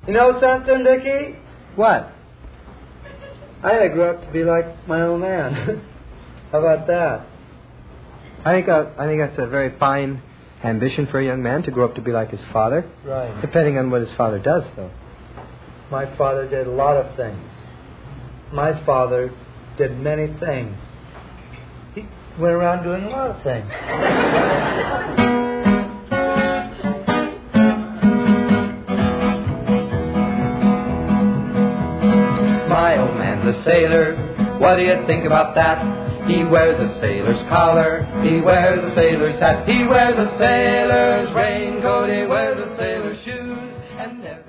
You know something, Dickie? What? I grew up to be like my old man. How about that? I think that's a very fine ambition for a young man, to grow up to be like his father. Right. Depending on what his father does, though. My father did a lot of things. My father did many things. He went around doing a lot of things. My old man's a sailor, what do you think about that? He wears a sailor's collar, he wears a sailor's hat, he wears a sailor's raincoat, he wears a sailor's shoes, and